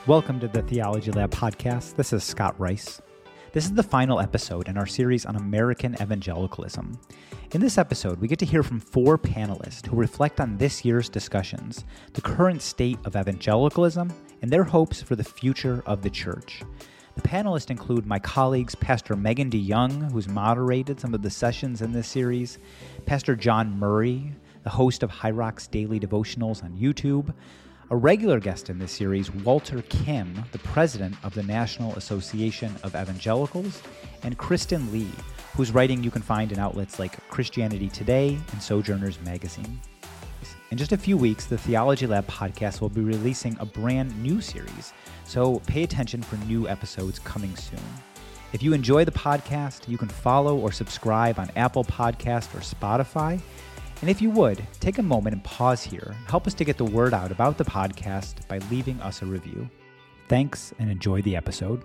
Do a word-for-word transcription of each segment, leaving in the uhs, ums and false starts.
Welcome to the Theology Lab podcast. This is Scott Rice. This is the final episode in our series on American evangelicalism. In this episode, we get to hear from four panelists who reflect on this year's discussions, the current state of evangelicalism, and their hopes for the future of the church. The panelists include my colleagues, Pastor Megan DeYoung, who's moderated some of the sessions in this series, Pastor John Murray, the host of High Rocks Daily Devotionals on YouTube, a regular guest in this series, Walter Kim, the president of the National Association of Evangelicals, and Kristen Lee, whose writing you can find in outlets like Christianity Today and Sojourners Magazine. In just a few weeks, the Theology Lab podcast will be releasing a brand new series, so pay attention for new episodes coming soon. If you enjoy the podcast, you can follow or subscribe on Apple Podcast or Spotify. And if you would, take a moment and pause here. Help us to get the word out about the podcast by leaving us a review. Thanks, and enjoy the episode.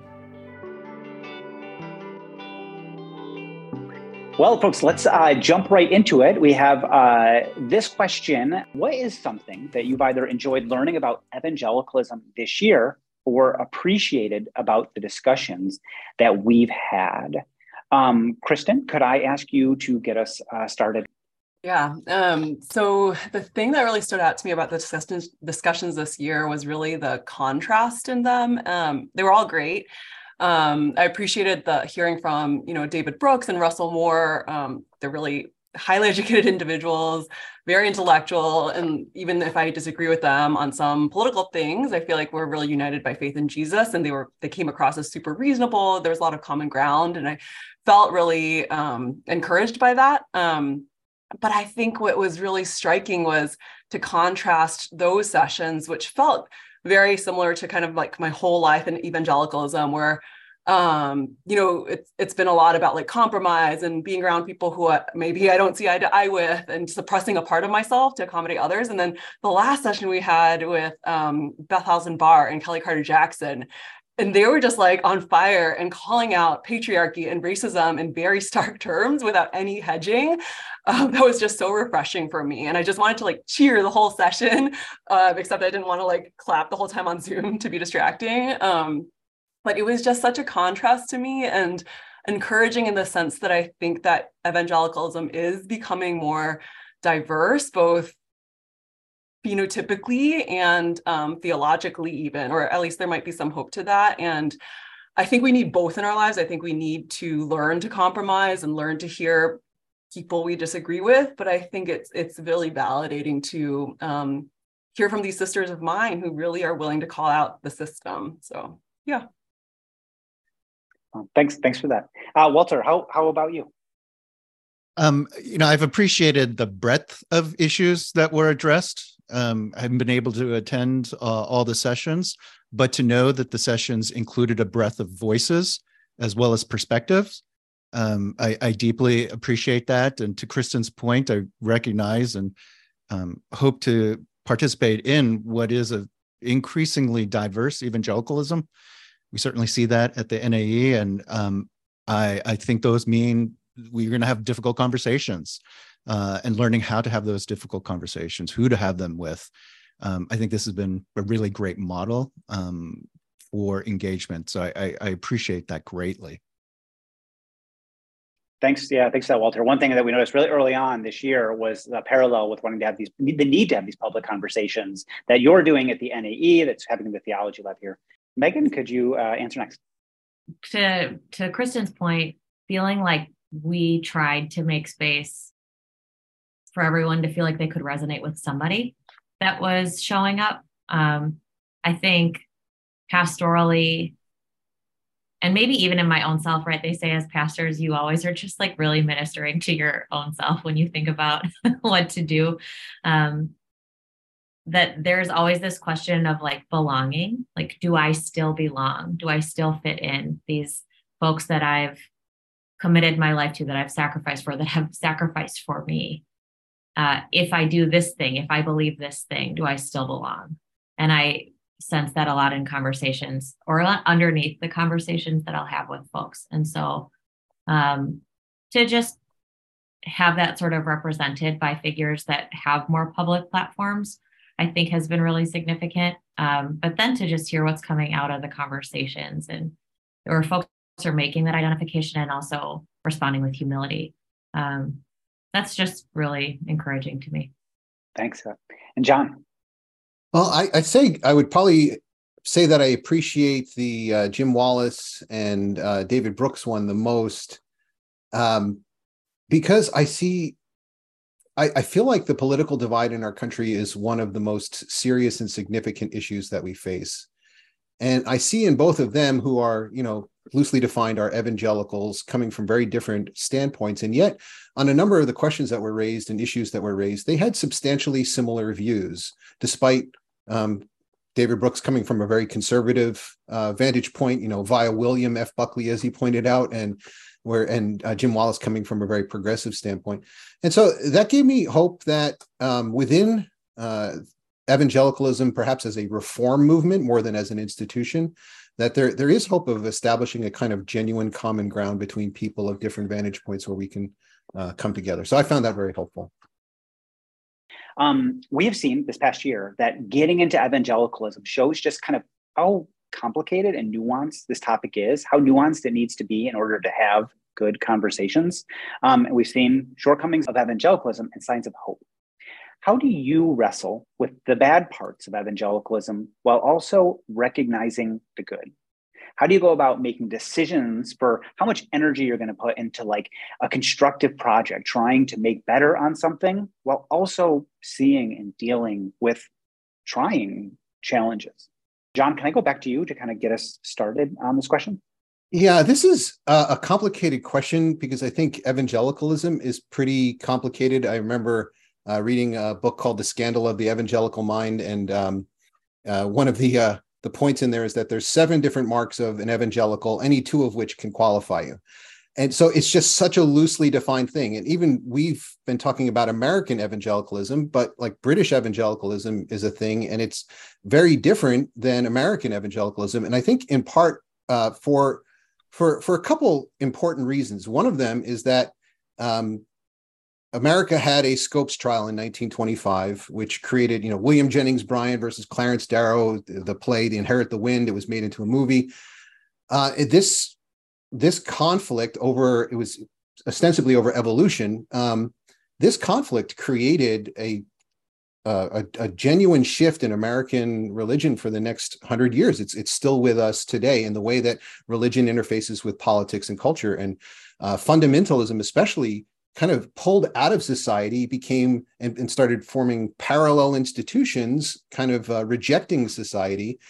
Well, folks, let's uh, jump right into it. We have uh, this question. What is something that you've either enjoyed learning about evangelicalism this year or appreciated about the discussions that we've had? Um, Kristen, could I ask you to get us uh, started? Yeah. Um, so the thing that really stood out to me about the discussions, discussions this year was really the contrast in them. Um, they were all great. Um, I appreciated the hearing from, you know, David Brooks and Russell Moore. Um, they're really highly educated individuals, very intellectual. And even if I disagree with them on some political things, I feel like we're really united by faith in Jesus. And they were, they came across as super reasonable. There was a lot of common ground. And I felt really um, encouraged by that. Um, But I think what was really striking was to contrast those sessions, which felt very similar to kind of like my whole life in evangelicalism, where, um, you know, it's, it's been a lot about like compromise and being around people who I, maybe I don't see eye to eye with and suppressing a part of myself to accommodate others. And then the last session we had with um, Beth Housen-Barr and Kelly Carter-Jackson, and they were just like on fire and calling out patriarchy and racism in very stark terms without any hedging. Um, that was just so refreshing for me. And I just wanted to like cheer the whole session, uh, except I didn't want to like clap the whole time on Zoom to be distracting. Um, but it was just such a contrast to me and encouraging in the sense that I think that evangelicalism is becoming more diverse, both phenotypically and um, theologically even, or at least there might be some hope to that. And I think we need both in our lives. I think we need to learn to compromise and learn to hear people we disagree with. But I think it's it's really validating to um, hear from these sisters of mine who really are willing to call out the system. So yeah. Well, thanks, thanks for that. Uh, Walter, how how about you? Um, you know, I've appreciated the breadth of issues that were addressed. Um, I haven't been able to attend uh, all the sessions, but to know that the sessions included a breadth of voices as well as perspectives, um, I, I deeply appreciate that. And to Kristen's point, I recognize and um, hope to participate in what is a increasingly diverse evangelicalism. We certainly see that at the N A E, and um, I, I think those mean we're going to have difficult conversations uh, and learning how to have those difficult conversations, who to have them with. Um, I think this has been a really great model um, for engagement. So I, I, I appreciate that greatly. Thanks. Yeah, thanks for that, Walter. One thing that we noticed really early on this year was the parallel with wanting to have these, the need to have these public conversations that you're doing at the N A E, that's having the Theology Lab here. Megan, could you uh, answer next? To, to Kristen's point, feeling like we tried to make space for everyone to feel like they could resonate with somebody that was showing up. Um, I think pastorally, and maybe even in my own self, right? They say as pastors, you always are just like really ministering to your own self when you think about what to do. Um, that there's always this question of like belonging. Like, do I still belong? Do I still fit in? These folks that I've committed my life to, that I've sacrificed for, that have sacrificed for me. Uh, if I do this thing, if I believe this thing, do I still belong? And I sense that a lot in conversations or underneath the conversations that I'll have with folks. And so um, to just have that sort of represented by figures that have more public platforms, I think has been really significant. Um, but then to just hear what's coming out of the conversations and or folks are making that identification and also responding with humility. Um, that's just really encouraging to me. Thanks. And John? Well, I, I say I would probably say that I appreciate the uh, Jim Wallis and uh, David Brooks one the most, um, because I see, I, I feel like the political divide in our country is one of the most serious and significant issues that we face. And I see in both of them, who are, you know, loosely defined, are evangelicals coming from very different standpoints. And yet, on a number of the questions that were raised and issues that were raised, they had substantially similar views, despite um, David Brooks coming from a very conservative uh, vantage point, you know, via William F. Buckley, as he pointed out, and where and uh, Jim Wallis coming from a very progressive standpoint. And so that gave me hope that um, within uh, evangelicalism, perhaps as a reform movement more than as an institution, that there, there is hope of establishing a kind of genuine common ground between people of different vantage points where we can uh, come together. So I found that very helpful. Um, we have seen this past year that getting into evangelicalism shows just kind of how complicated and nuanced this topic is, how nuanced it needs to be in order to have good conversations. Um, and we've seen shortcomings of evangelicalism and signs of hope. How do you wrestle with the bad parts of evangelicalism while also recognizing the good? How do you go about making decisions for how much energy you're going to put into like a constructive project, trying to make better on something while also seeing and dealing with trying challenges? John, can I go back to you to kind of get us started on this question? Yeah, this is a, a complicated question because I think evangelicalism is pretty complicated. I remember Uh, reading a book called The Scandal of the Evangelical Mind. And um, uh, one of the uh, the points in there is that there's seven different marks of an evangelical, any two of which can qualify you. And so it's just such a loosely defined thing. And even we've been talking about American evangelicalism, but like British evangelicalism is a thing, and it's very different than American evangelicalism. And I think in part uh, for, for, for a couple important reasons. One of them is that um, America had a Scopes trial in nineteen twenty-five, which created, you know, William Jennings Bryan versus Clarence Darrow, the play, The Inherit the Wind. It was made into a movie. Uh, this, this conflict over, it was ostensibly over evolution. Um, this conflict created a, a, a genuine shift in American religion for the next hundred years. It's, it's still with us today in the way that religion interfaces with politics and culture. And uh, fundamentalism, especially, kind of pulled out of society, became and, and started forming parallel institutions, kind of uh, rejecting society.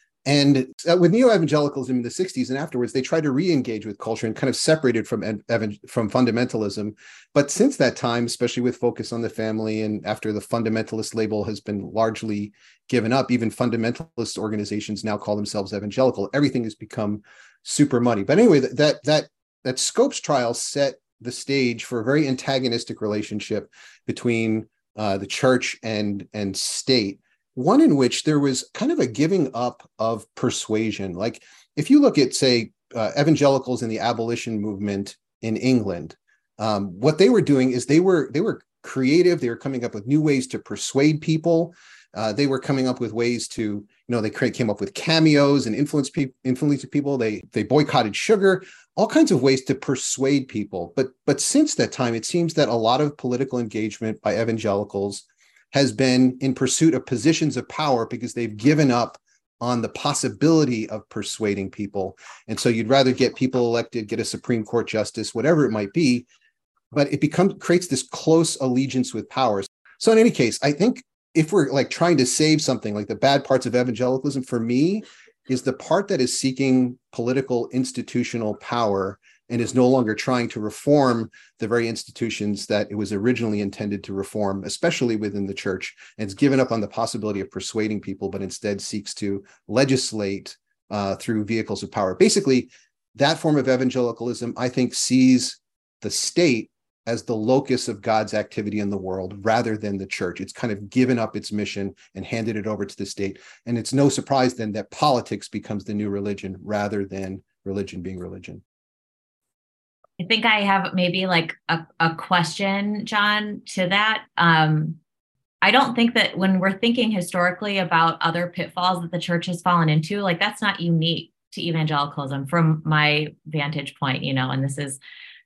And uh, with neo-evangelicalism in the sixties and afterwards, they tried to re-engage with culture and kind of separated from, evan- from fundamentalism. But since that time, especially with focus on the family, and after the fundamentalist label has been largely given up, even fundamentalist organizations now call themselves evangelical. Everything has become super muddy. But anyway, that that that, that Scopes trial set the stage for a very antagonistic relationship between uh, the church and, and state, one in which there was kind of a giving up of persuasion. Like if you look at, say, uh, evangelicals in the abolition movement in England, um, what they were doing is they were they were creative. They were coming up with new ways to persuade people. Uh, they were coming up with ways to, you know, they came up with cameos and influence people, influence people. They they boycotted sugar, all kinds of ways to persuade people. But but since that time, it seems that a lot of political engagement by evangelicals has been in pursuit of positions of power because they've given up on the possibility of persuading people. And so you'd rather get people elected, get a Supreme Court justice, whatever it might be, but it becomes creates this close allegiance with power. So in any case, I think if we're like trying to save something, like the bad parts of evangelicalism, for me, is the part that is seeking political institutional power and is no longer trying to reform the very institutions that it was originally intended to reform, especially within the church, and it's given up on the possibility of persuading people, but instead seeks to legislate uh, through vehicles of power. Basically, that form of evangelicalism, I think, sees the state as the locus of God's activity in the world rather than the church. It's kind of given up its mission and handed it over to the state. And it's no surprise then that politics becomes the new religion rather than religion being religion. I think I have maybe like a, a question, John, to that. Um, I don't think that when we're thinking historically about other pitfalls that the church has fallen into, like that's not unique to evangelicalism from my vantage point, you know, and this is,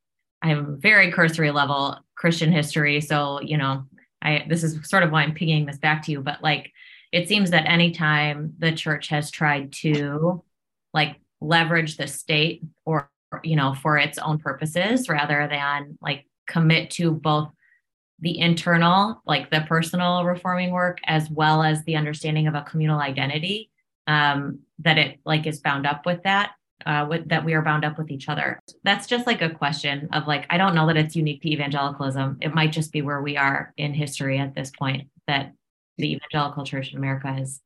I have a very cursory level Christian history. So, you know, I, this is sort of why I'm pinging this back to you, but like, it seems that anytime the church has tried to like leverage the state or, you know, for its own purposes, rather than like commit to both the internal, like the personal reforming work, as well as the understanding of a communal identity, um, that it like is bound up with that, uh, with that we are bound up with each other. That's just like a question of like, I don't know that it's unique to evangelicalism. It might just be where we are in history at this point that the evangelical church in America has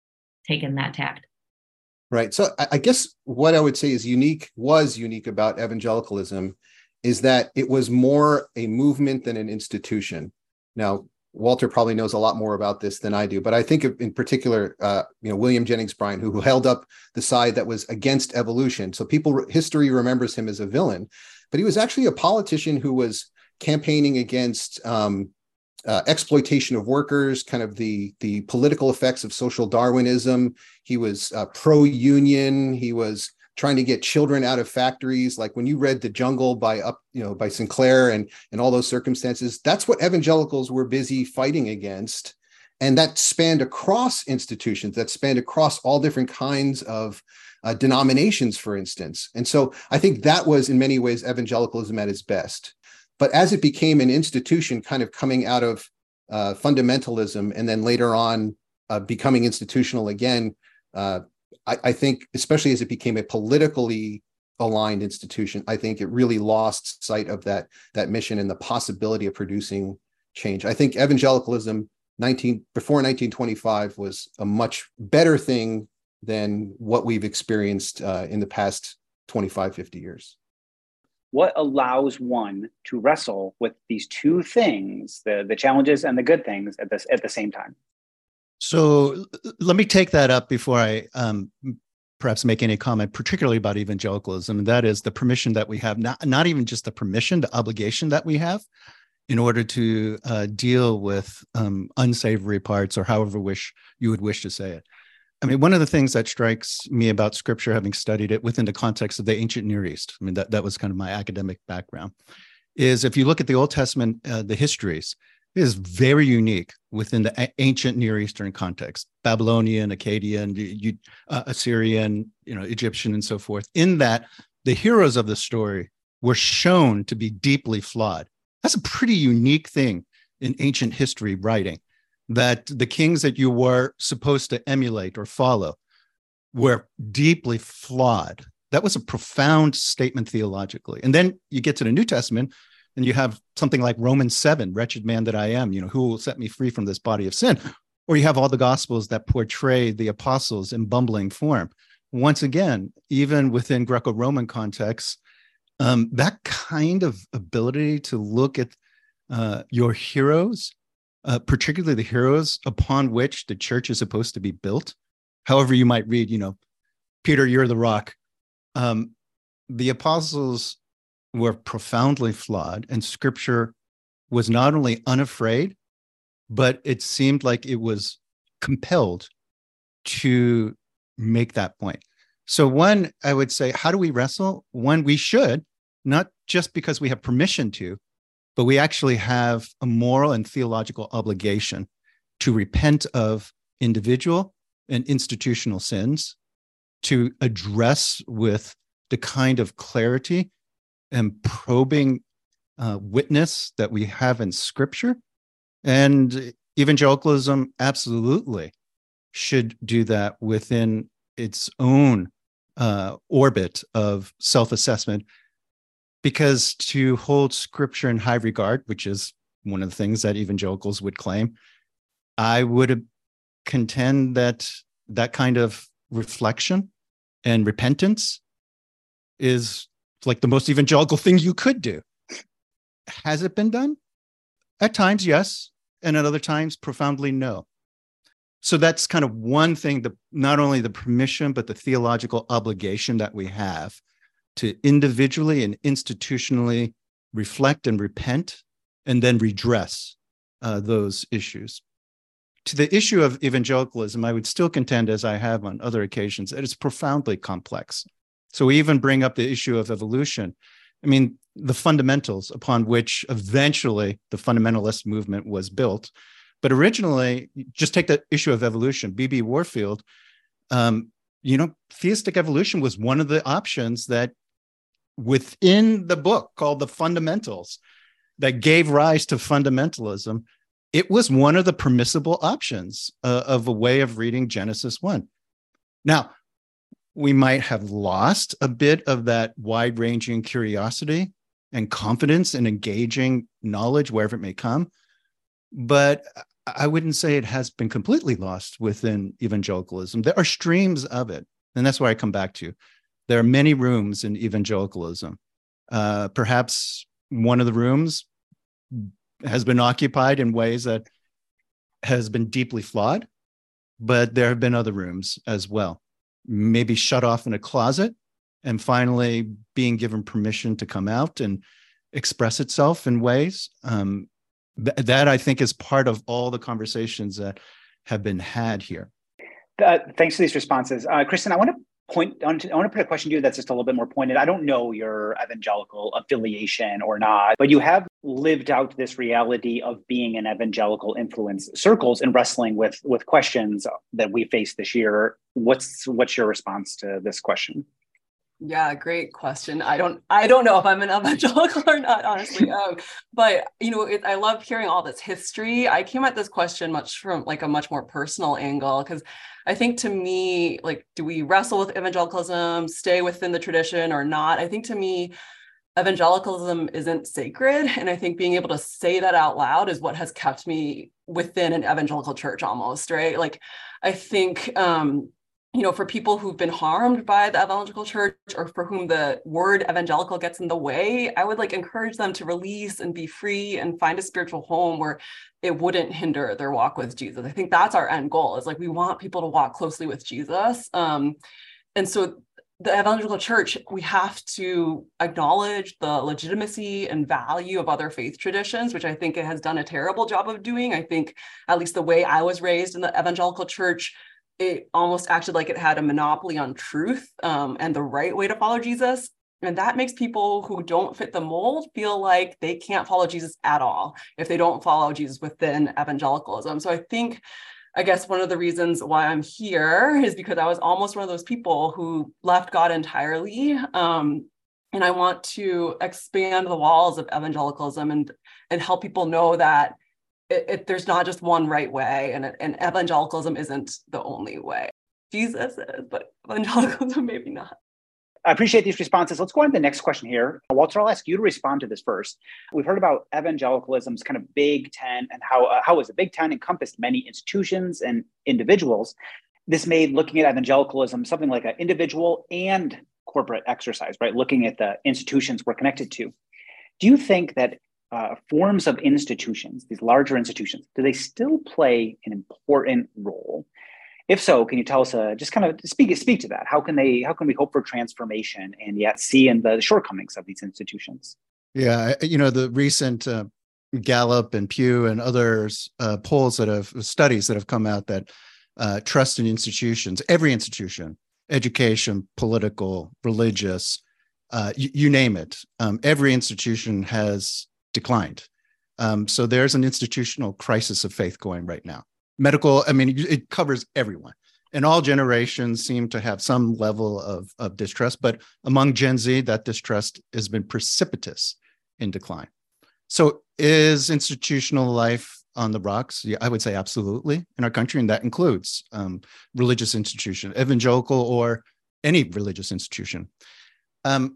taken that tact. Right. So I guess what I would say is unique, was unique about evangelicalism is that it was more a movement than an institution. Now, Walter probably knows a lot more about this than I do, but I think of, in particular, uh, you know, William Jennings Bryan, who, who held up the side that was against evolution. So people, history remembers him as a villain, but he was actually a politician who was campaigning against um, uh, exploitation of workers, kind of the, the political effects of social Darwinism. He was uh, pro-union. He was trying to get children out of factories. Like when you read The Jungle by up, you know, by Sinclair and, and all those circumstances, that's what evangelicals were busy fighting against. And that spanned across institutions, that spanned across all different kinds of uh, denominations, for instance. And so I think that was in many ways evangelicalism at its best. But as it became an institution kind of coming out of uh, fundamentalism and then later on uh, becoming institutional again, uh, I, I think, especially as it became a politically aligned institution, I think it really lost sight of that, that mission and the possibility of producing change. I think evangelicalism nineteen before nineteen twenty-five was a much better thing than what we've experienced uh, in the past twenty-five, fifty years. What allows one to wrestle with these two things, the, the challenges and the good things at this at the same time? So let me take that up before I um, perhaps make any comment, particularly about evangelicalism, and that is the permission that we have, not, not even just the permission, the obligation that we have in order to uh, deal with um, unsavory parts, or however wish you would wish to say it. I mean, one of the things that strikes me about Scripture, having studied it within the context of the ancient Near East, I mean, that, that was kind of my academic background, is if you look at the Old Testament, uh, the histories, it is very unique within the a- ancient Near Eastern context, Babylonian, Akkadian, you, uh, Assyrian, you know, Egyptian, and so forth, in that the heroes of the story were shown to be deeply flawed. That's a pretty unique thing in ancient history writing, that the kings that you were supposed to emulate or follow were deeply flawed. That was a profound statement theologically. And then you get to the New Testament, and you have something like Romans seven, wretched man that I am, you know, who will set me free from this body of sin? Or you have all the Gospels that portray the apostles in bumbling form. Once again, even within Greco-Roman contexts, um, that kind of ability to look at uh, your heroes, uh, particularly the heroes upon which the church is supposed to be built, however you might read, you know, Peter, you're the rock. Um, the apostles were profoundly flawed, and Scripture was not only unafraid, but it seemed like it was compelled to make that point. So one, I would say, how do we wrestle? One, we should, not just because we have permission to, but we actually have a moral and theological obligation to repent of individual and institutional sins, to address with the kind of clarity and probing uh, witness that we have in Scripture. And evangelicalism absolutely should do that within its own uh, orbit of self-assessment, because to hold Scripture in high regard, which is one of the things that evangelicals would claim, I would contend that that kind of reflection and repentance is like the most evangelical thing you could do. Has it been done? At times, yes. And at other times, profoundly no. So that's kind of one thing, the, not only the permission, but the theological obligation that we have to individually and institutionally reflect and repent and then redress uh, those issues. to the issue of evangelicalism, I would still contend, as I have on other occasions, that it's profoundly complex. So we even bring up the issue of evolution. I mean, the fundamentals upon which eventually the fundamentalist movement was built. But originally, just take the issue of evolution. B B Warfield, um, you know, theistic evolution was one of the options that within the book called The Fundamentals that gave rise to fundamentalism. It was one of the permissible options uh, of a way of reading Genesis one. Now, we might have lost a bit of that wide-ranging curiosity and confidence in engaging knowledge wherever it may come, but I wouldn't say it has been completely lost within evangelicalism. There are streams of it, and that's where I come back to. There are many rooms in evangelicalism. Uh, perhaps one of the rooms has been occupied in ways that has been deeply flawed, but there have been other rooms as well. Maybe shut off in a closet and finally being given permission to come out and express itself in ways. Um, th- that I think is part of all the conversations that have been had here. Uh, thanks for these responses. Uh, Kristen, I want to point on to, I want to put a question to you that's just a little bit more pointed. I don't know your evangelical affiliation or not, but you have lived out this reality of being in evangelical influence circles and wrestling with with questions that we face this year. What's what's your response to this question? Yeah, great question. I don't, I don't know if I'm an evangelical or not, honestly. Um, but you know, it, I love hearing all this history. I came at this question much from like a much more personal angle, because I think to me, like, do we wrestle with evangelicalism, stay within the tradition or not? I think to me, evangelicalism isn't sacred, and I think being able to say that out loud is what has kept me within an evangelical church, almost, right? Like, I think. Um, You know, for people who've been harmed by the evangelical church, or for whom the word evangelical gets in the way, I would like encourage them to release and be free and find a spiritual home where it wouldn't hinder their walk with Jesus. I think that's our end goal, is like, we want people to walk closely with Jesus. Um, and so the evangelical church, we have to acknowledge the legitimacy and value of other faith traditions, which I think it has done a terrible job of doing. I think, at least the way I was raised in the evangelical church, it almost acted like it had a monopoly on truth um, and the right way to follow Jesus. And that makes people who don't fit the mold feel like they can't follow Jesus at all if they don't follow Jesus within evangelicalism. So I think, I guess one of the reasons why I'm here is because I was almost one of those people who left God entirely. Um, and I want to expand the walls of evangelicalism and, and help people know that It, it, there's not just one right way, and, and evangelicalism isn't the only way. Jesus is, but evangelicalism maybe not. I appreciate these responses. Let's go on to the next question here. Walter, I'll ask you to respond to this first. We've heard about evangelicalism's kind of Big Ten and how uh, how is the Big Ten encompassed many institutions and individuals. This made looking at evangelicalism something like an individual and corporate exercise, right? Looking at the institutions we're connected to. Do you think that Uh, forms of institutions, these larger institutions, do they still play an important role? If so, can you tell us, uh, just kind of speak speak to that? How can they? How can we hope for transformation and yet see in the shortcomings of these institutions? Yeah, you know, the recent uh, Gallup and Pew and others uh, polls that have studies that have come out that uh, trust in institutions, every institution, education, political, religious, uh, you, you name it, um, every institution has declined. Um, so there's an institutional crisis of faith going right now. Medical, I mean, it covers everyone. And all generations seem to have some level of, of distrust, but among Gen Z, that distrust has been precipitous in decline. So is institutional life on the rocks? Yeah, I would say absolutely in our country, and that includes um, religious institution, evangelical or any religious institution. Um,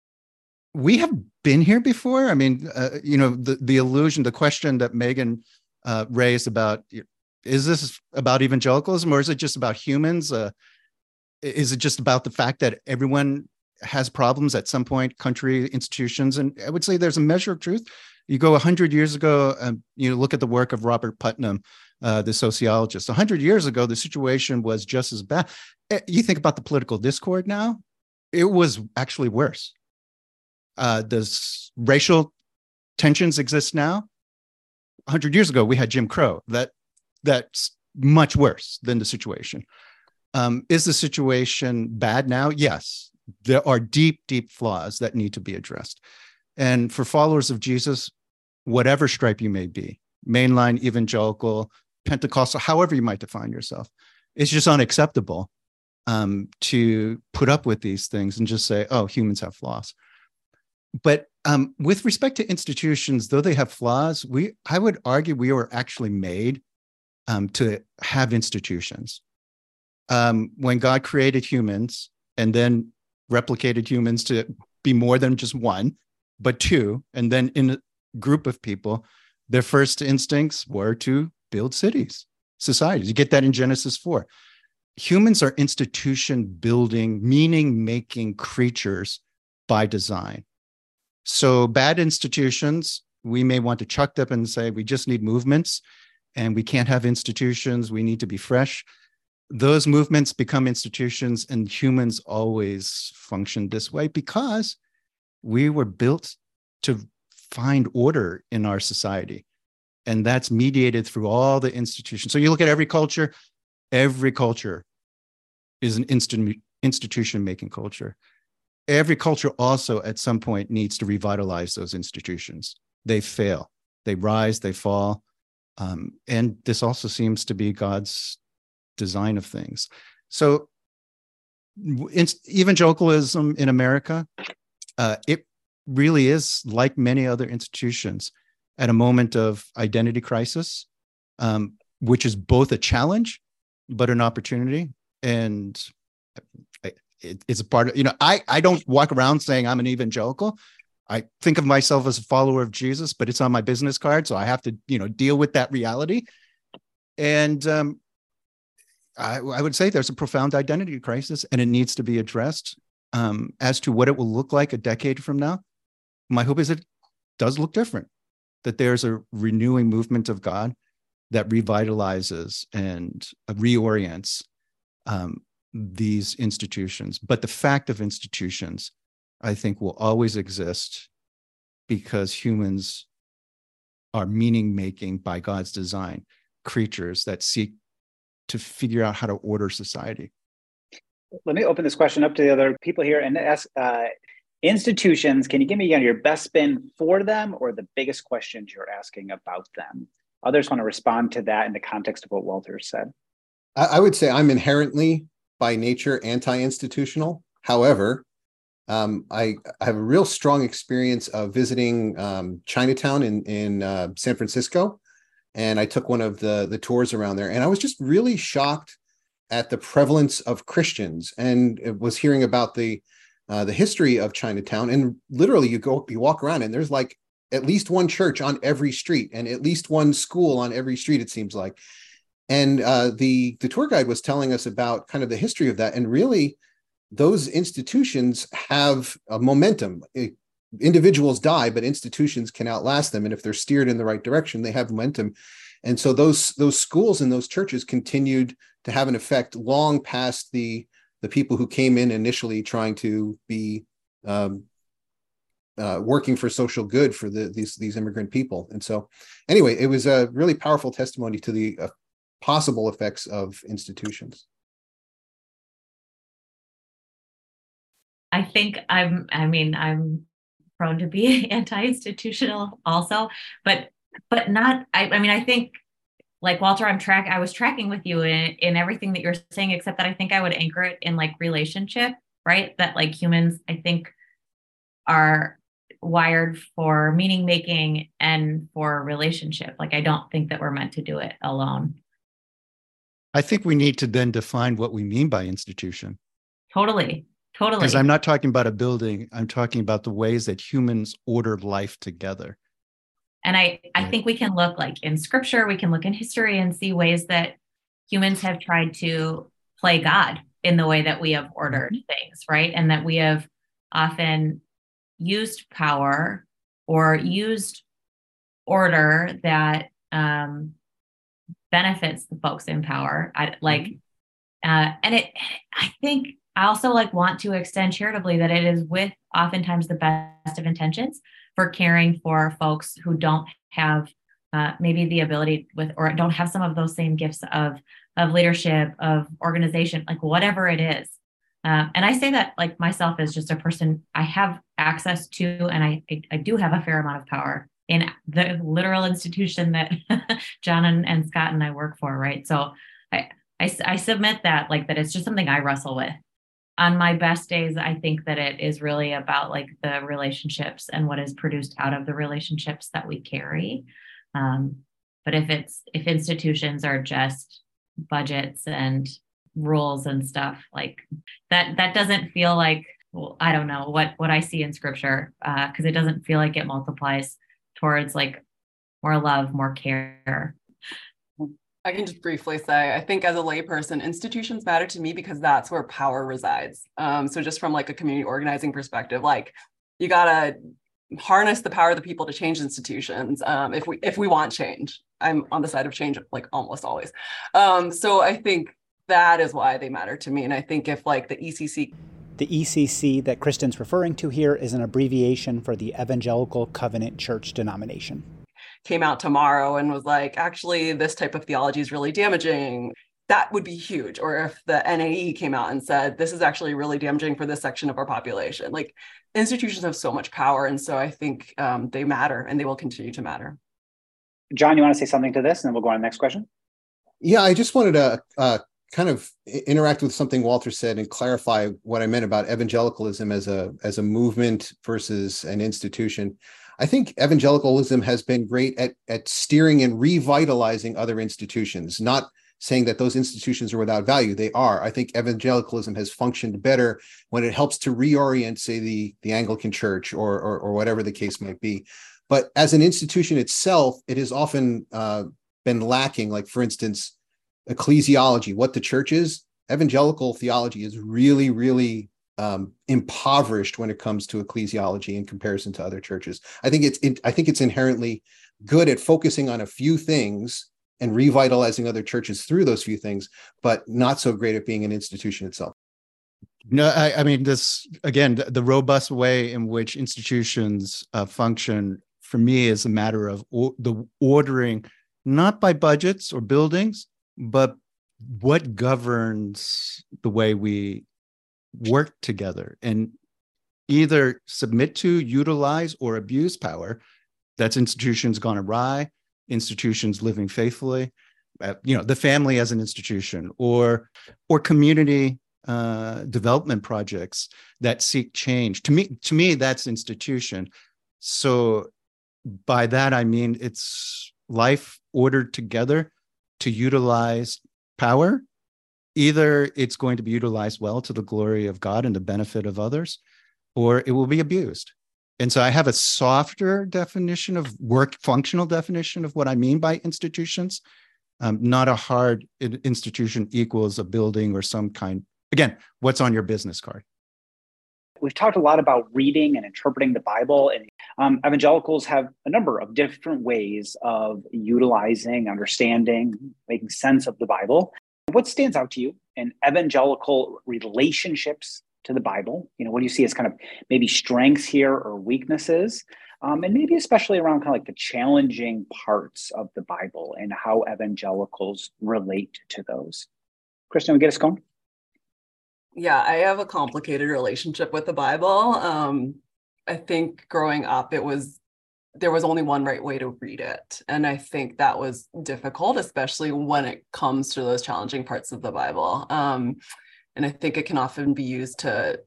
We have been here before. I mean, uh, you know, the, the illusion, the question that Megan uh, raised about, is this about evangelicalism or is it just about humans? Uh, is it just about the fact that everyone has problems at some point, country, institutions? And I would say there's a measure of truth. You go one hundred years ago, um, you look at the work of Robert Putnam, uh, the sociologist. one hundred years ago, the situation was just as bad. You think about the political discord now, it was actually worse. Uh, does racial tensions exist now? one hundred years ago, we had Jim Crow. That that much worse than the situation. Um, is the situation bad now? Yes. There are deep, deep flaws that need to be addressed. And for followers of Jesus, whatever stripe you may be, mainline, evangelical, Pentecostal, however you might define yourself, it's just unacceptable um, to put up with these things and just say, oh, humans have flaws. But um, with respect to institutions, though they have flaws, we I would argue we were actually made um, to have institutions. Um, when God created humans and then replicated humans to be more than just one, but two, and then in a group of people, their first instincts were to build cities, societies. You get that in Genesis four. Humans are institution building, meaning making creatures by design. So bad institutions, we may want to chuck them and say, we just need movements and we can't have institutions. We need to be fresh. Those movements become institutions, and humans always function this way because we were built to find order in our society. And that's mediated through all the institutions. So you look at every culture, every culture is an instant institution-making culture. Every culture also at some point needs to revitalize those institutions. They fail, they rise, they fall. Um, and this also seems to be God's design of things. So in, evangelicalism in America, uh, it really is like many other institutions at a moment of identity crisis, um, which is both a challenge, but an opportunity. And it, it's a part of, you know, I, I don't walk around saying I'm an evangelical. I think of myself as a follower of Jesus, but it's on my business card. So I have to, you know, deal with that reality. And um, I, I would say there's a profound identity crisis and it needs to be addressed. Um, as to what it will look like a decade from now, my hope is it does look different, that there's a renewing movement of God that revitalizes and reorients um, these institutions. But the fact of institutions, I think, will always exist because humans are meaning-making by God's design, creatures that seek to figure out how to order society. Let me open this question up to the other people here and ask uh, institutions, can you give me you know, your best spin for them or the biggest questions you're asking about them? Others want to respond to that in the context of what Walter said. I, I would say I'm inherently by nature anti-institutional. However, um, I, I have a real strong experience of visiting um, Chinatown in, in uh, San Francisco. And I took one of the, the tours around there. And I was just really shocked at the prevalence of Christians, and was hearing about the uh, the history of Chinatown. And literally, you go, you walk around, and there's like at least one church on every street, and at least one school on every street. It seems like. And uh, the the tour guide was telling us about kind of the history of that, and really, those institutions have a momentum. It, individuals die, but institutions can outlast them, and if they're steered in the right direction, they have momentum. And so those those schools and those churches continued to have an effect long past the the people who came in initially trying to be um, uh, working for social good for the, these these immigrant people. And so, anyway, it was a really powerful testimony to the uh, possible effects of institutions. I think I'm. I mean, I'm prone to be anti-institutional also, but but not. I, I mean, I think. Like Walter, I'm track. I was tracking with you in, in everything that you're saying, except that I think I would anchor it in like relationship, right? That like humans, I think, are wired for meaning making and for relationship. Like I don't think that we're meant to do it alone. I think we need to then define what we mean by institution. Totally, totally. Because I'm not talking about a building. I'm talking about the ways that humans order life together. And I, I think we can look like in scripture, we can look in history and see ways that humans have tried to play God in the way that we have ordered things, right? And that we have often used power or used order that um, benefits the folks in power. I, like, uh, and it, I think I also like want to extend charitably that it is with oftentimes the best of intentions for caring for folks who don't have uh, maybe the ability with, or don't have some of those same gifts of, of leadership, of organization, like whatever it is. Um, and I say that like myself as just a person, I have access to, and I, I do have a fair amount of power in the literal institution that John and, and Scott and I work for, right? So I, I, I submit that like that it's just something I wrestle with. On my best days, I think that it is really about like the relationships and what is produced out of the relationships that we carry. Um, but if it's if institutions are just budgets and rules and stuff like that, that doesn't feel like, well, I don't know what what I see in scripture, because uh, it doesn't feel like it multiplies towards like more love, more care. I can just briefly say, I think as a layperson, institutions matter to me because that's where power resides. Um, so just from like a community organizing perspective, like you gotta harness the power of the people to change institutions. Um, if we if we want change, I'm on the side of change like almost always. Um, so I think that is why they matter to me. And I think if like the E C C. The E C C that Kristen's referring to here is an abbreviation for the Evangelical Covenant Church denomination. Came out tomorrow and was like, actually, this type of theology is really damaging, that would be huge. Or if the N A E came out and said, this is actually really damaging for this section of our population. Like institutions have so much power. And so I think um, they matter and they will continue to matter. John, you want to say something to this and then we'll go on to the next question? Yeah, I just wanted to uh, kind of interact with something Walter said and clarify what I meant about evangelicalism as a as a movement versus an institution. I think evangelicalism has been great at, at steering and revitalizing other institutions, not saying that those institutions are without value. They are. I think evangelicalism has functioned better when it helps to reorient, say, the, the Anglican Church or, or, or whatever the case might be. But as an institution itself, it has often uh, been lacking. Like, for instance, ecclesiology, what the church is. Evangelical theology is really, really Um, impoverished when it comes to ecclesiology in comparison to other churches. I think it's it, I think it's inherently good at focusing on a few things and revitalizing other churches through those few things, but not so great at being an institution itself. No, I, I mean, this, again, the, the robust way in which institutions uh, function for me is a matter of o- the ordering, not by budgets or buildings, but what governs the way we work together and either submit to, utilize, or abuse power. That's institutions gone awry, institutions living faithfully, uh, you know, the family as an institution, or or community uh, development projects that seek change. To me, to me, that's institution. So by that I mean it's life ordered together to utilize power. Either it's going to be utilized well to the glory of God and the benefit of others, or it will be abused. And so I have a softer definition of work, functional definition of what I mean by institutions, um, not a hard institution equals a building or some kind. Again, what's on your business card? We've talked a lot about reading and interpreting the Bible, and um, evangelicals have a number of different ways of utilizing, understanding, making sense of the Bible. What stands out to you in evangelical relationships to the Bible? You know, what do you see as kind of maybe strengths here or weaknesses? Um, and maybe especially around kind of like the challenging parts of the Bible and how evangelicals relate to those. Kristen, we get us going? Yeah, I have a complicated relationship with the Bible. Um, I think growing up, it was there was only one right way to read it. And I think that was difficult, especially when it comes to those challenging parts of the Bible. Um, and I think it can often be used to,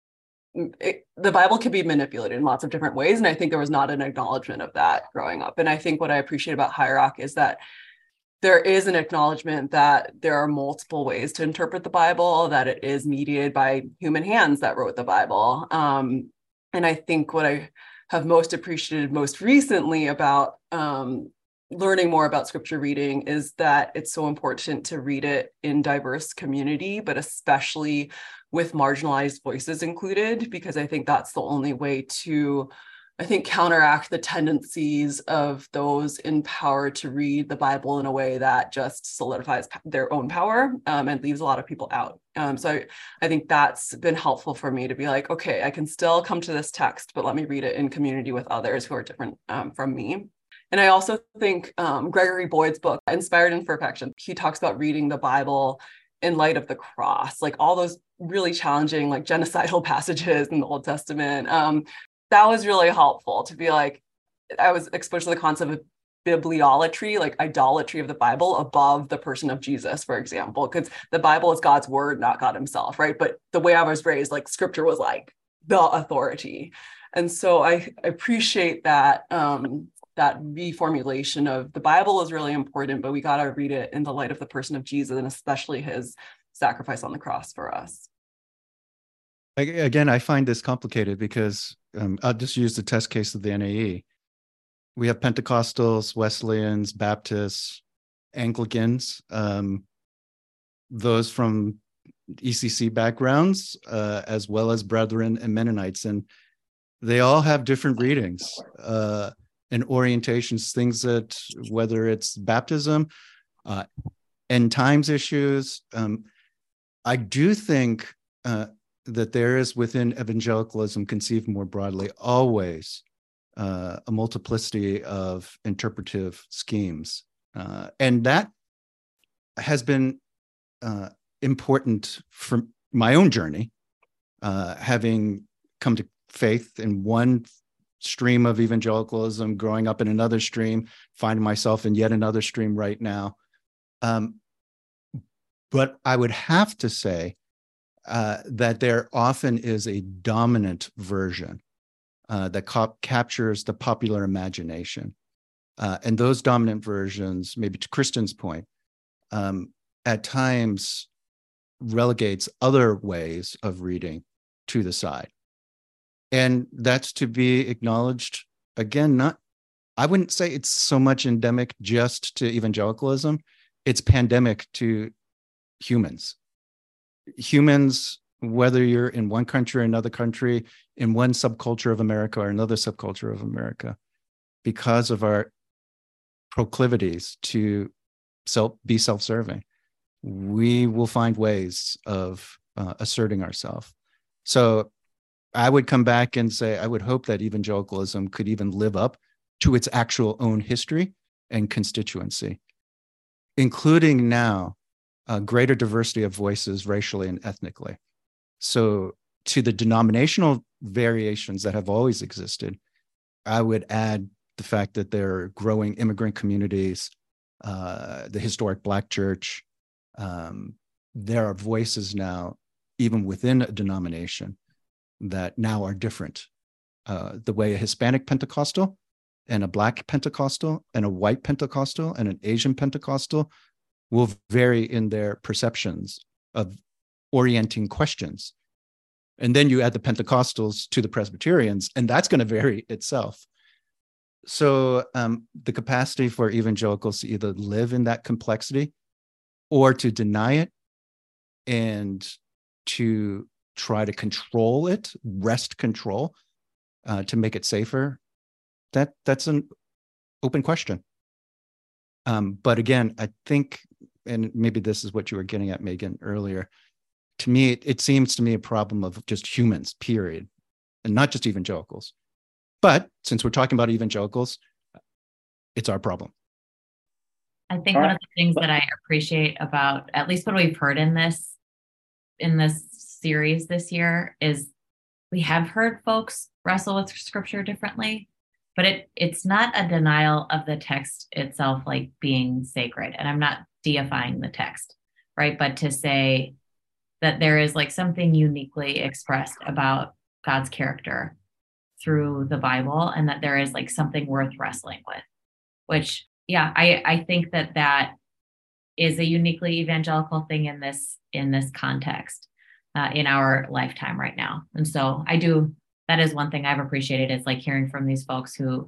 it, the Bible can be manipulated in lots of different ways. And I think there was not an acknowledgement of that growing up. And I think what I appreciate about High Rock is that there is an acknowledgement that there are multiple ways to interpret the Bible, that it is mediated by human hands that wrote the Bible. Um, and I think what I have most appreciated most recently about um, learning more about scripture reading is that it's so important to read it in diverse community, but especially with marginalized voices included, because I think that's the only way to, I think, counteract the tendencies of those in power to read the Bible in a way that just solidifies their own power um, and leaves a lot of people out. Um, so I, I think that's been helpful for me to be like, okay, I can still come to this text, but let me read it in community with others who are different um, from me. And I also think um, Gregory Boyd's book, Inspired Imperfection, he talks about reading the Bible in light of the cross, like all those really challenging, like genocidal passages in the Old Testament. Um, that was really helpful to be like, I was exposed to the concept of bibliolatry, like idolatry of the Bible above the person of Jesus, for example, because the Bible is God's word, not God himself, right? But the way I was raised, like scripture was like the authority. And so I appreciate that, um, that reformulation of the Bible is really important, but we got to read it in the light of the person of Jesus and especially his sacrifice on the cross for us. Again, I find this complicated because um, I'll just use the test case of the N A E. We have Pentecostals, Wesleyans, Baptists, Anglicans, um, those from E C C backgrounds, uh, as well as Brethren and Mennonites. And they all have different readings uh, and orientations, things that, whether it's baptism, uh, end times issues. Um, I do think uh, that there is within evangelicalism, conceived more broadly, always Uh, a multiplicity of interpretive schemes. Uh, and that has been uh, important for my own journey, uh, having come to faith in one stream of evangelicalism, growing up in another stream, finding myself in yet another stream right now. Um, but I would have to say uh, that there often is a dominant version Uh, that co- captures the popular imagination. Uh, and those dominant versions, maybe to Kristen's point, um, at times relegates other ways of reading to the side. And that's to be acknowledged. Again, not, I wouldn't say it's so much endemic just to evangelicalism, it's pandemic to humans. Humans, whether you're in one country or another country, in one subculture of America or another subculture of America, because of our proclivities to self, be self-serving, we will find ways of uh, asserting ourselves. So I would come back and say, I would hope that evangelicalism could even live up to its actual own history and constituency, including now a greater diversity of voices racially and ethnically. So to the denominational variations that have always existed, I would add the fact that there are growing immigrant communities, uh, the historic Black church. Um, there are voices now, even within a denomination, that now are different. Uh, the way a Hispanic Pentecostal and a Black Pentecostal and a white Pentecostal and an Asian Pentecostal will vary in their perceptions of orienting questions. And then you add the Pentecostals to the Presbyterians, and that's going to vary itself. So um, the capacity for evangelicals to either live in that complexity or to deny it and to try to control it, wrest control, uh, to make it safer, that that's an open question. Um, but again, I think, and maybe this is what you were getting at, Megan, earlier, to me, it, it seems to me a problem of just humans, period, and not just evangelicals. But since we're talking about evangelicals, it's our problem. I think one of the things that I appreciate about, at least what we've heard in this, in this series this year, is we have heard folks wrestle with scripture differently, but it it's not a denial of the text itself, like being sacred. And I'm not deifying the text, right? But to say that there is like something uniquely expressed about God's character through the Bible, and that there is like something worth wrestling with, which, yeah, I, I think that that is a uniquely evangelical thing in this, in this context, uh, in our lifetime right now. And so I do, that is one thing I've appreciated, is like hearing from these folks who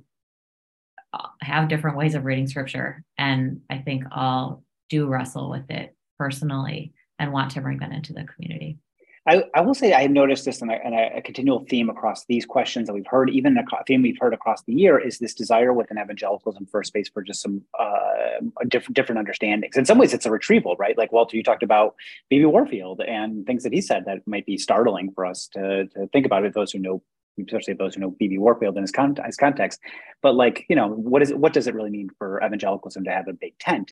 have different ways of reading scripture. And I think all do wrestle with it personally and want to bring that into the community. I, I will say I have noticed this, and a, and a continual theme across these questions that we've heard, even a theme we've heard across the year, is this desire within evangelicalism for a space for just some uh, different different understandings. In some ways, it's a retrieval, right? Like, Walter, you talked about B B Warfield and things that he said that might be startling for us to, to think about it, those who know especially those who know B B Warfield in his, con- his context. But like, you know, what is it, what does it really mean for evangelicalism to have a big tent?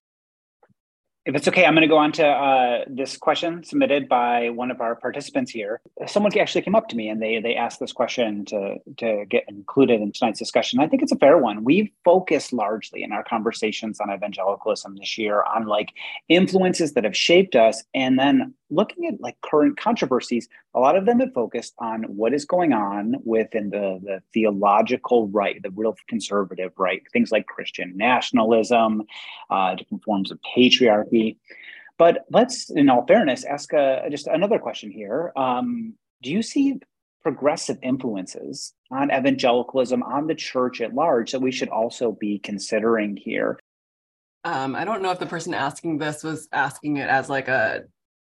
If it's okay, I'm going to go on to uh, this question submitted by one of our participants here. Someone actually came up to me and they they asked this question to, to get included in tonight's discussion. I think it's a fair one. We've focused largely in our conversations on evangelicalism this year on like influences that have shaped us. And then looking at like current controversies, a lot of them have focused on what is going on within the, the theological right, the real conservative right, things like Christian nationalism, uh, different forms of patriarchy. But let's, in all fairness, ask a, just another question here. Um, do you see progressive influences on evangelicalism, on the church at large, that we should also be considering here? Um, I don't know if the person asking this was asking it as like a,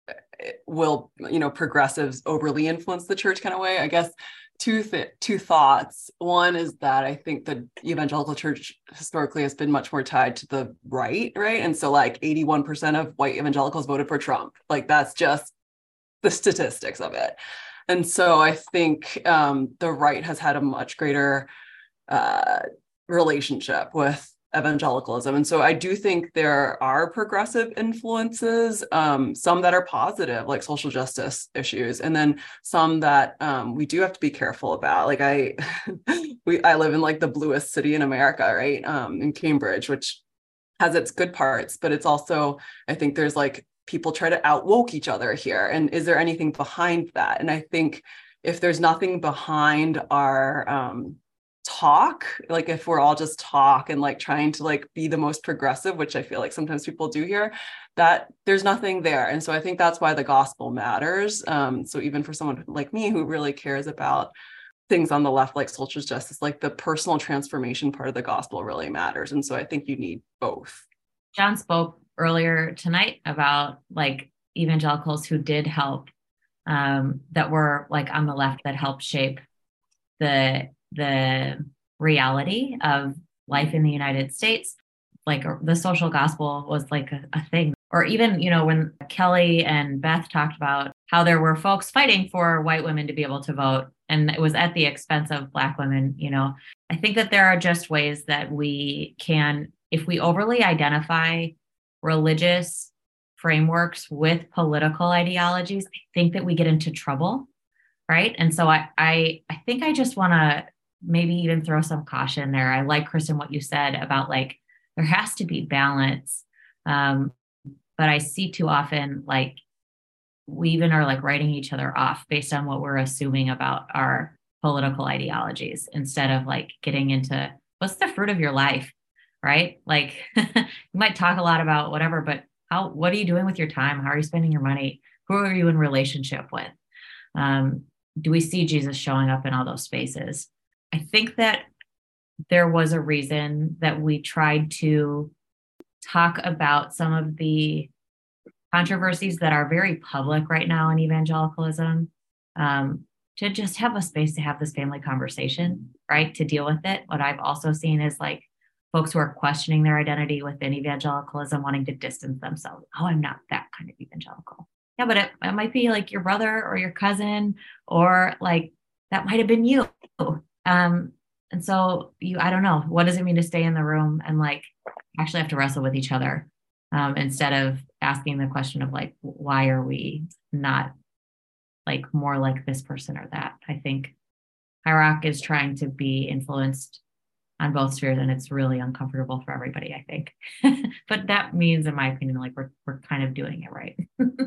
will, you know, progressives overly influence the church kind of way. I guess two th- two thoughts. One is that I think the evangelical church historically has been much more tied to the right, right? And so like eighty-one percent of white evangelicals voted for Trump. Like that's just the statistics of it. And so I think um, the right has had a much greater uh, relationship with evangelicalism. And so I do think there are progressive influences, um, some that are positive, like social justice issues, and then some that um, we do have to be careful about. Like I, we, I live in like the bluest city in America, right? Um, in Cambridge, which has its good parts, but it's also, I think there's like people try to out woke each other here. And is there anything behind that? And I think if there's nothing behind our, um, talk, like if we're all just talk and like trying to like be the most progressive, which I feel like sometimes people do here, that there's nothing there. And so I think that's why the gospel matters. Um, so even for someone like me who really cares about things on the left, like social justice, like the personal transformation part of the gospel really matters. And so I think you need both. John spoke earlier tonight about like evangelicals who did help, um, that were like on the left that helped shape the the reality of life in the United States. Like the social gospel was like a, a thing. Or even, you know, when Kelly and Beth talked about how there were folks fighting for white women to be able to vote, and it was at the expense of Black women, you know, I think that there are just ways that we can, if we overly identify religious frameworks with political ideologies, I think that we get into trouble. Right. And so I, I, I think I just want to maybe even throw some caution there. I like, Kristen, what you said about like, there has to be balance. Um, but I see too often, like we even are like writing each other off based on what we're assuming about our political ideologies instead of like getting into what's the fruit of your life, right? Like you might talk a lot about whatever, but how, what are you doing with your time? How are you spending your money? Who are you in relationship with? Um, do we see Jesus showing up in all those spaces? I think that there was a reason that we tried to talk about some of the controversies that are very public right now in evangelicalism, um, to just have a space to have this family conversation, right? To deal with it. What I've also seen is like folks who are questioning their identity within evangelicalism, wanting to distance themselves. Oh, I'm not that kind of evangelical. Yeah, but it, it might be like your brother or your cousin, or like that might have been you. Um, and so you, I don't know, what does it mean to stay in the room and like actually have to wrestle with each other, um, instead of asking the question of like, why are we not like more like this person or that? I think High Rock is trying to be influenced on both spheres, and it's really uncomfortable for everybody, I think. But that means, in my opinion, like we're we're kind of doing it right.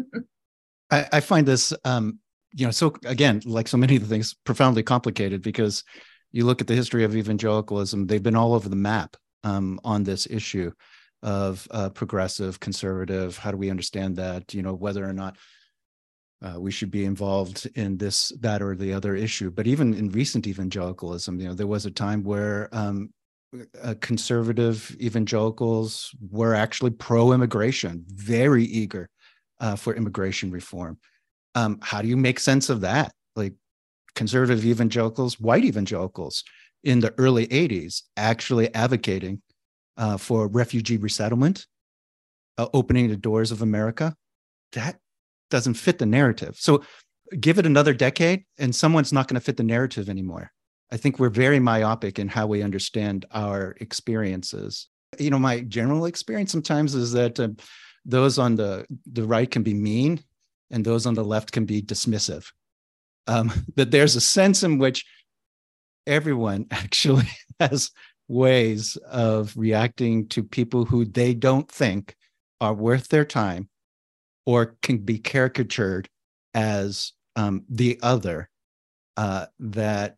I, I find this, um, you know, so again, like so many of the things, profoundly complicated, because you look at the history of evangelicalism, they've been all over the map um, on this issue of uh, progressive, conservative. How do we understand that? You know, whether or not uh, we should be involved in this, that, or the other issue. But even in recent evangelicalism, you know, there was a time where um, uh, conservative evangelicals were actually pro-immigration, very eager uh, for immigration reform. Um, how do you make sense of that? Like conservative evangelicals, white evangelicals in the early eighties actually advocating uh, for refugee resettlement, uh, opening the doors of America. That doesn't fit the narrative. So give it another decade and someone's not going to fit the narrative anymore. I think we're very myopic in how we understand our experiences. You know, my general experience sometimes is that uh, those on the, the right can be mean and those on the left can be dismissive. Um, that there's a sense in which everyone actually has ways of reacting to people who they don't think are worth their time or can be caricatured as um, the other, uh, that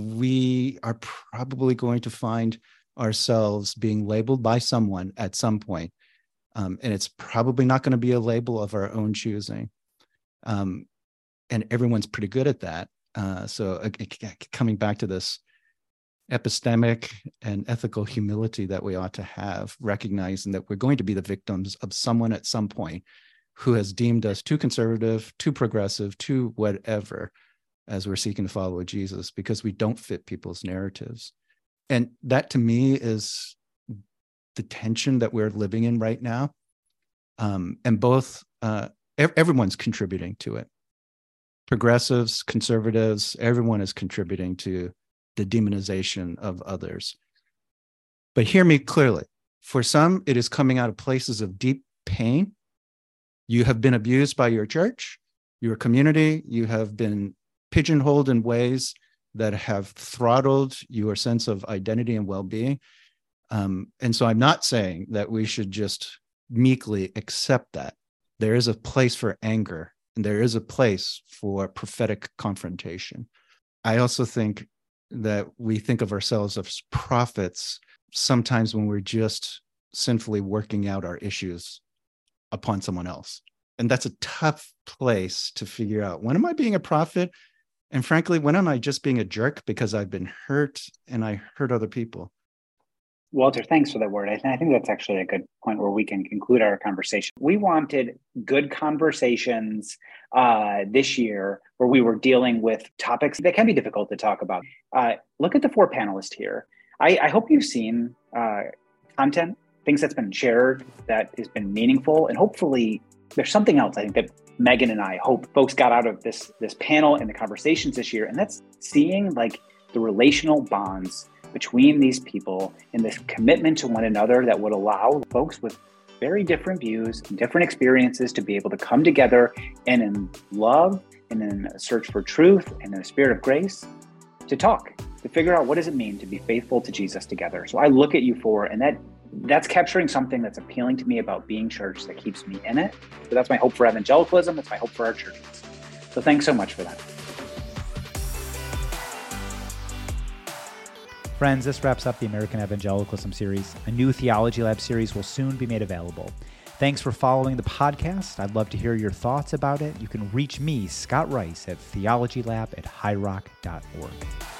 we are probably going to find ourselves being labeled by someone at some point. Um, and it's probably not going to be a label of our own choosing. Um, and everyone's pretty good at that. Uh, so uh, coming back to this epistemic and ethical humility that we ought to have, recognizing that we're going to be the victims of someone at some point who has deemed us too conservative, too progressive, too whatever, as we're seeking to follow Jesus, because we don't fit people's narratives. And that to me is the tension that we're living in right now. Um, and both, uh, ev- everyone's contributing to it. Progressives, conservatives, everyone is contributing to the demonization of others. But hear me clearly. For some, it is coming out of places of deep pain. You have been abused by your church, your community. You have been pigeonholed in ways that have throttled your sense of identity and well-being. Um, and so I'm not saying that we should just meekly accept that. There is a place for anger, and there is a place for prophetic confrontation. I also think that we think of ourselves as prophets sometimes when we're just sinfully working out our issues upon someone else. And that's a tough place to figure out. When am I being a prophet? And frankly, when am I just being a jerk because I've been hurt and I hurt other people? Walter, thanks for that word. I, th- I think that's actually a good point where we can conclude our conversation. We wanted good conversations uh, this year where we were dealing with topics that can be difficult to talk about. Uh, look at the four panelists here. I, I hope you've seen uh, content, things that's been shared that has been meaningful, and hopefully there's something else I think that Megan and I hope folks got out of this, this panel and the conversations this year, and that's seeing like the relational bonds between these people and this commitment to one another that would allow folks with very different views and different experiences to be able to come together and in love and in a search for truth and in a spirit of grace to talk, to figure out what does it mean to be faithful to Jesus together. So I look at you for, and that that's capturing something that's appealing to me about being church that keeps me in it. So that's my hope for evangelicalism. That's my hope for our churches. So thanks so much for that. Friends, this wraps up the American Evangelicalism series. A new Theology Lab series will soon be made available. Thanks for following the podcast. I'd love to hear your thoughts about it. You can reach me, Scott Rice, at theologylab at highrock dot org.